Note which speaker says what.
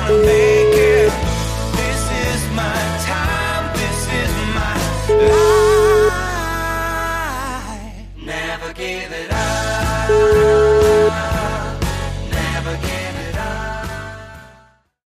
Speaker 1: make it. This is my time, this is my life. Never give it up.